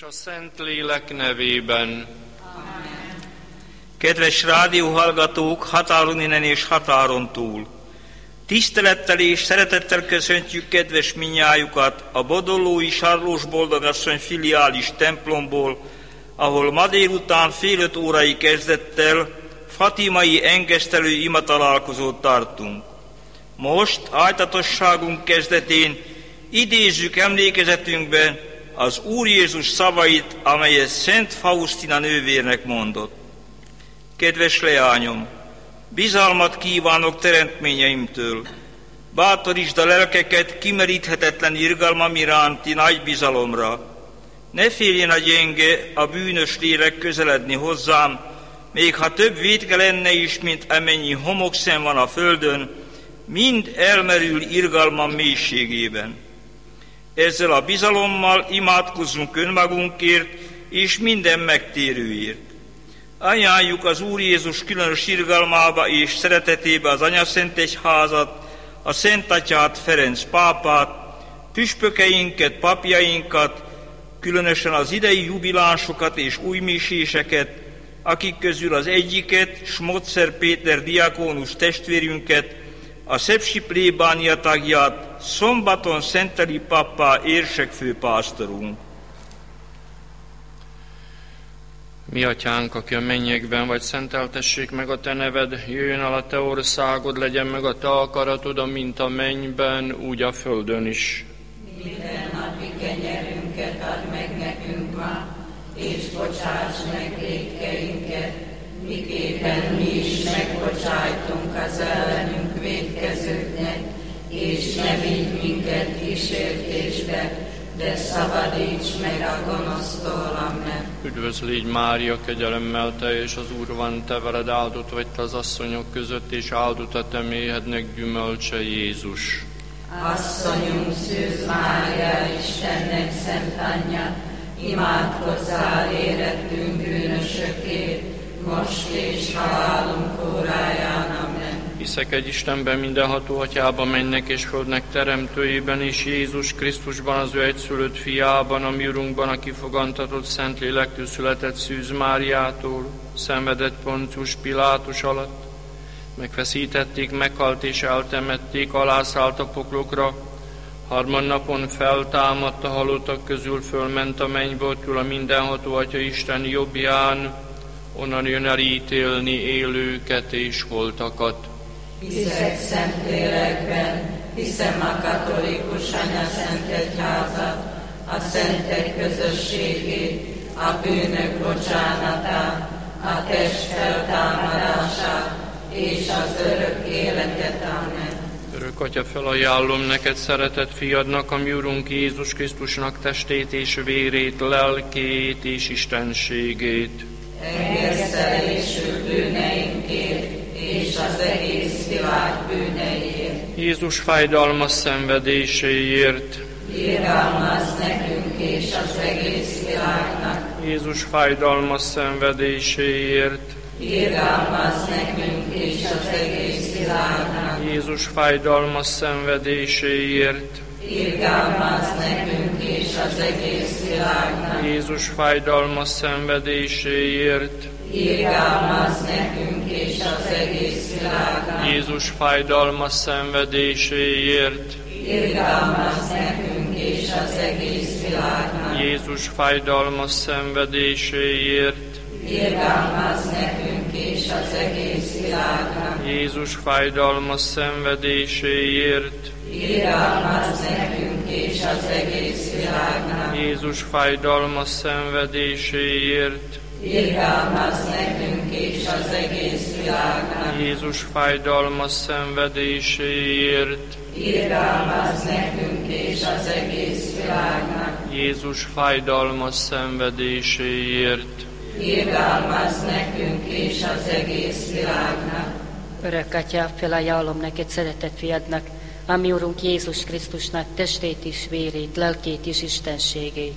a Szentlélek nevében. Amen. Kedves rádióhallgatók határon innen és határon túl! Tisztelettel és szeretettel köszöntjük kedves minnyájukat a Bodollói Sarlós Boldogasszony filiális templomból, ahol ma délután fél 5 órai kezdettel fatimai engesztelő imatalálkozót tartunk. Most ájtatosságunk kezdetén idézzük emlékezetünkbe az Úr Jézus szavait, amelyet Szent Faustina nővérnek mondott. Kedves leányom, bizalmat kívánok teremtményeimtől. Bátorítsd a lelkeket kimeríthetetlen irgalmam iránti nagy bizalomra. Ne féljen a gyenge, a bűnös lélek közeledni hozzám, még ha több vétke lenne is, mint amennyi homokszem van a földön, mind elmerül irgalmam mélységében. Ezzel a bizalommal imádkozzunk önmagunkért és minden megtérőért. Ajánljuk az Úr Jézus különös irgalmába és szeretetébe az Anyaszentegyházat, a Szent Atyát, Ferenc pápát, püspökeinket, papjainkat, különösen az idei jubilánsokat és újmiséseket, akik közül az egyiket, Smotzer Péter diakónus testvérünket, a szepsi plébánia tagját, szombaton szenteli pappá érsek főpásztorunk. Mi atyánk, aki a mennyekben vagy, szenteltessék meg a te neved, jöjjön el a te országod, legyen meg a te akaratod, mint a mennyben, úgy a földön is. Minden napi kenyerünket add meg nekünk ma, és bocsáss meg vétkeinket, miképpen mi is megbocsájtunk az ellenünk vétkezőknek, és ne vigy minket kísértésbe, de szabadíts meg a gonosztól, amen. Üdvözlégy Mária, kegyelemmel teljes, az Úr van te veled, áldott vagy te az asszonyok között, és áldott a te méhednek gyümölcse, Jézus. Asszonyunk, Szűz Mária, Istennek szent anyja, imádkozzál érettünk bűnösökért, most és halálunk óráján, amen. Hiszek egy Istenben, mindenható Atyában, mennek és földnek teremtőjében, és Jézus Krisztusban, az ő egyszülött fiában, a mi Urunkban, aki fogantatott Szentlélektől született Szűz Máriától, szenvedett Poncius Pilátus alatt, megfeszítették, meghalt és eltemették, alászállt a poklokra, harmadnapon feltámadt a halottak közül, fölment a mennybe, ott ül a mindenható Atya Isten jobbján, onnan jön elítélni élőket és holtakat. Hiszek Szentlélekben, hiszem a katolikus Anyaszentegyházat, a szentek közösségét, a bűnök bocsánatát, a test feltámadását és az örök életet, amen. Örök Atya, felajánlom neked szeretett fiadnak, a mi Urunk Jézus Krisztusnak testét és vérét, lelkét és istenségét. Engesztelésül bűneinkért és az egész világ bűneiért. Jézus fájdalmas szenvedéséért. Irgalmazz nekünk és az egész világnak. Jézus fájdalmas szenvedéséért. Irgalmazz nekünk és az egész világnak. Jézus fájdalmas szenvedéséért. Irgalmazz nekünk és az egész világnak. Jézus fájdalmas szenvedéséért. Irgalmazz nekünk és az egész világnak. Jézus fájdalmas szenvedéséért. Irgalmazz nekünk és az egész világnak. Jézus fájdalmas szenvedéséért. Irgalmazz nekünk és az egész világnak. Jézus fájdalmas szenvedéséért. Irgalmazz nekünk és az egész világnak. Jézus fájdalmas szenvedéséért. Irgalmazz nekünk és az egész világnak. Jézus fájdalmas szenvedéséért. Irgalmazz nekünk és az egész világnak. Jézus fájdalmas szenvedéséért. Irgalmazz nekünk és az egész világnak. Örök Atya, felajánlom neked szeretett fiadnak, a mi Urunk Jézus Krisztusnak testét is, vérét, lelkét is, istenségét.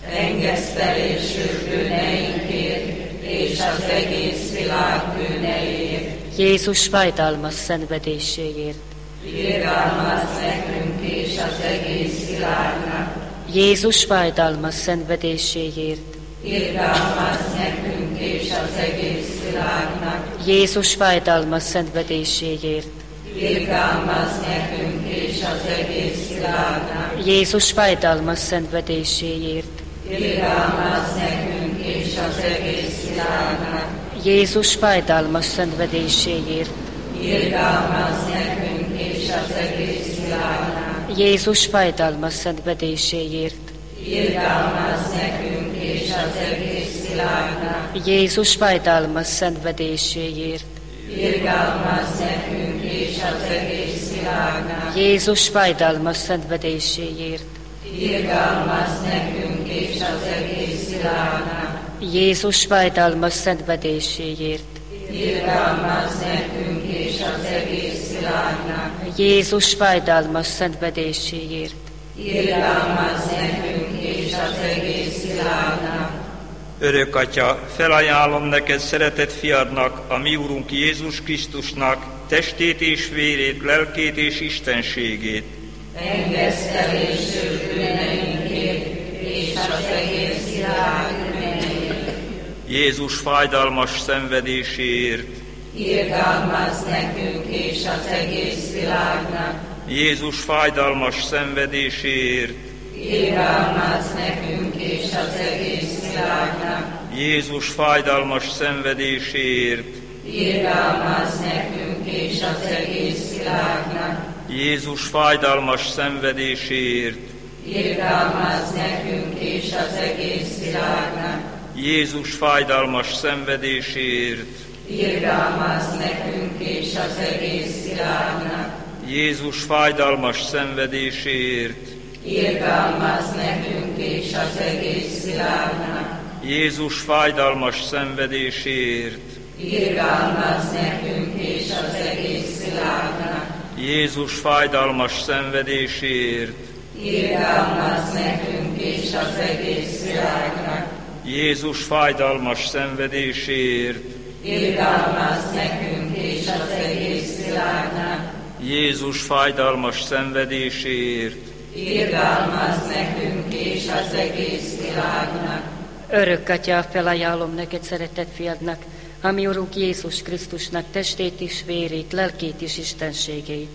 Engesztelésül bűneinkért és az egész világ bűneiért. Jézus fájdalmas szenvedéséért. Irgalmazz nekünk és az egész világnak. Jézus fájdalmas szenvedéséért, irgalmazz nekünk és az egész világnak, Jézus fájdalmas szenvedéséért, irgalmazz nekünk és az egész világnak, Jézus fájdalmas szenvedéséért, irgalmazz nekünk és az egész világnak, Jézus fájdalmas szenvedéséért, irgalmazz nekünk és az egész világnak, Jézus fájdalmas szenvedéséért, irgalmazz nekünk és az egész világnak, Jézus fájdalmas szenvedéséért, irgalmazz nekünk és az egész világnak, Jézus fájdalmas szenvedéséért, irgalmazz nekünk és az egész világnak, Jézus fájdalmas szenvedéséért, irgalmazz nekünk és az egész világnak, Jézus fájdalmas szenvedéséért, irgalmazz nekünk és az egész világnak. Örök Atya, felajánlom neked szeretett fiadnak, a mi Urunk Jézus Krisztusnak, testét és vérét, lelkét és istenségét. Engesztelésül bűneinkért és az egész világ bűneiért. Jézus fájdalmas szenvedéséért, Irgalmazz nekünk és az egész világnak. Jézus fájdalmas szenvedéséért, Irgalmazz nekünk és az egész világnak. Jézus fájdalmas szenvedéséért, Irgalmazz nekünk és az egész világnak. Jézus fájdalmas szenvedéséért, Irgalmazz nekünk és az egész világnak. Jézus fájdalmas szenvedéséért, Irgalmazz nekünk és az egész világnak. Jézus fájdalmas szenvedéséért, Irgalmazz nekünk és az egész világnak. Jézus fájdalmas szenvedéséért, Irgalmazz nekünk és az egész világnak. Jézus fájdalmas szenvedéséért, Irgalmazz nekünk és az egész világnak. Jézus fájdalmas szenvedéséért, Irgalmazz nekünk és az egész világnak. Jézus fájdalmas szenvedéséért, Irgalmazz nekünk és az egész világnak. Örök Atya, felajánlom neked szeretett fiadnak, a mi Urunk Jézus Krisztusnak testét is, vérét, lelkét is, istenségét.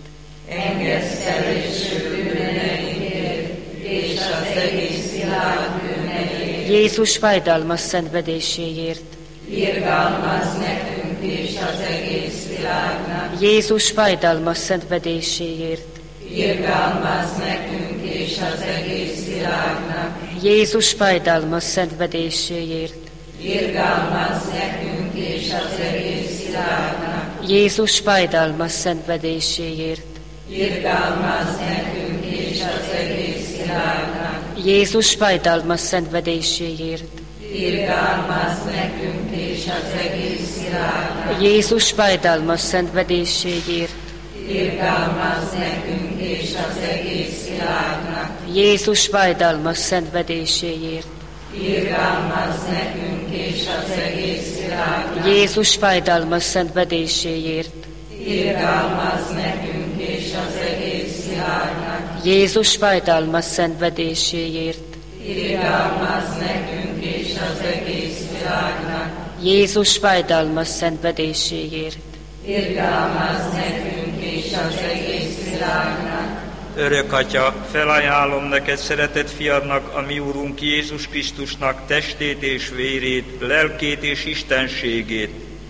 Engesztelésül bűneinkért és az egész világ bűneiért. Jézus fájdalmas szenvedéséért, Irgalmazz nekünk és az egész világnak. Jézus fájdalmas szenvedéséért, Irgalmazz nekünk és az egész világnak. Jézus fájdalmas szenvedéséért, Irgalmazz nekünk és az egész világnak. Jézus fájdalmas szenvedéséért, Irgalmazz nekünk és az egész világnak. Jézus fájdalmas szenvedéséért, Irgalmazz nekünk és az egész világnak. Jézus fájdalmas szenvedéséért, Irgalmazz nekünk és az egész világnak. Jézus fájdalmas szenvedéséért, Irgalmazz nekünk és az egész világnak. Jézus fájdalmas szenvedéséért, Irgalmazz nekünk és az egész világnak. Jézus fájdalmas szenvedéséért, Irgalmazz nekünk és az egész világnak. Jézus fájdalmas szenvedéséért, Irgalmazz nekünk és az egész világnak. Örök Atya, felajánlom neked szeretett fiadnak, a mi Urunk Jézus Krisztusnak testét és vérét, lelkét és istenségét.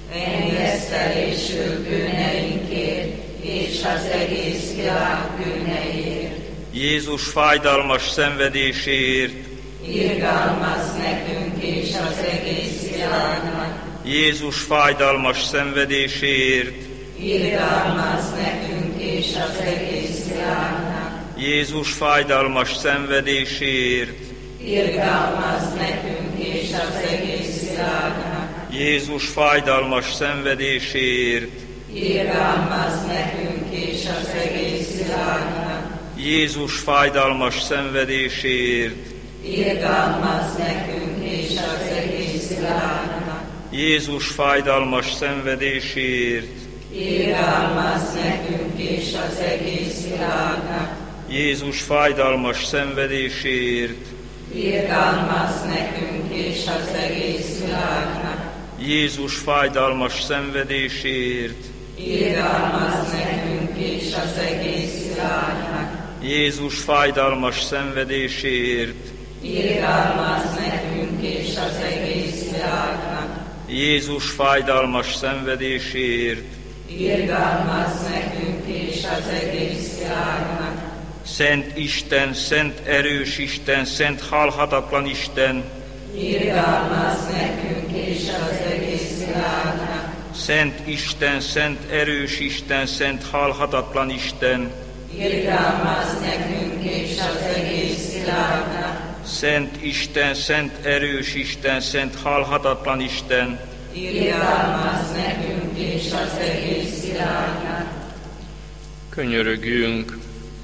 Engesztelésül bűneinkért és az egész világ bűneiért. Jézus fájdalmas szenvedéséért, Irgalmazz nekünk és az egész világnak. Jézus fájdalmas szenvedéséért, Irgalmazz nekünk és az egész világnak. Jézus fájdalmas szenvedéséért, Irgalmazz nekünk és az egész világnak. Jézus fájdalmas szenvedéséért, Irgalmazz nekünk és az egész világnak. Jézus fájdalmas szenvedéséért, Irgalmazz nekünk és az egész világnak. Jézus fájdalmas szenvedéséért, Irgalmazz nekünk és az egész világnak. Jézus fájdalmas szenvedéséért, irgalmazz nekünk és az egész világnak. Jézus fájdalmas szenvedéséért, Irgalmazz nekünk és az egész világnak. Jézus fájdalmas szenvedéséért, Irgalmazz nekünk és az egész világnak. Jézus fájdalmas szenvedéséért, Irgalmazz nekünk és az egész világnak. Szent Isten, szent erős Isten, szent halhatatlan Isten, Irgalmazz nekünk és az egész világnak. Szent Isten, szent erős Isten, szent halhatatlan Isten, Irgalmazz nekünk és az egész világnak. Szent Isten, szent erős Isten, szent halhatatlan Isten, Irgalmazz nekünk és az egész világnak. Könyörögjünk.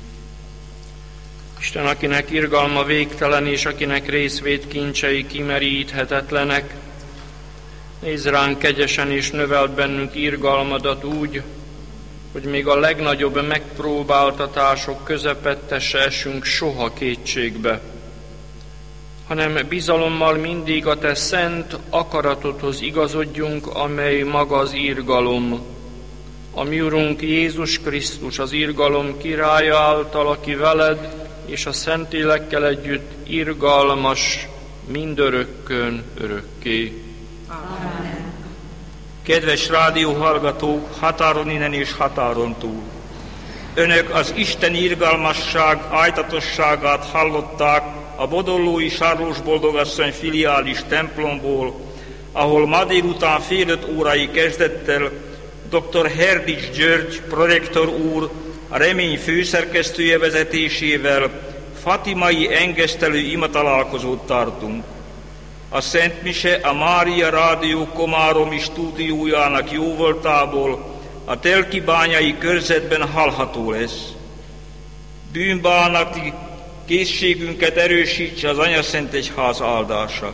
Isten, akinek irgalma végtelen, és akinek részvét kincsei kimeríthetetlenek, nézz ránk kegyesen, és növeld bennünk irgalmadat úgy, hogy még a legnagyobb megpróbáltatások közepette se esünk soha kétségbe, hanem bizalommal mindig a te szent akaratodhoz igazodjunk, amely maga az irgalom. A mi Urunk Jézus Krisztus, az irgalom királya által, aki veled és a Szentlélekkel együtt irgalmas mindörökkön örökké. Amen. Kedves rádióhallgatók, határon innen és határon túl! Önök az Isten irgalmasság ájtatosságát hallották a Bodollói Sarlós Boldogasszony filiális templomból, ahol ma délután fél 5 órai kezdettel dr. Herdics György, prorektor úr, a Remény főszerkesztője vezetésével fatimai engesztelő imatalálkozót tartunk. A Szent Mise a Mária Rádió komáromi stúdiójának jóvoltából a Telkibányai körzetben hallható lesz. Bűnbánati készségünket erősítse az Anyaszent Egyház áldása.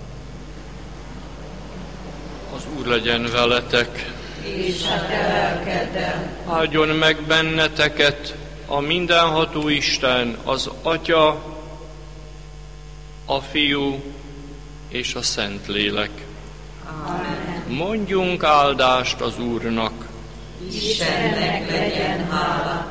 Az Úr legyen veletek, És a te lelkeddel. áldjon meg benneteket a mindenható Isten, az Atya, a Fiú és a Szentlélek. Amen. Mondjunk áldást az Úrnak. Istennek legyen hála.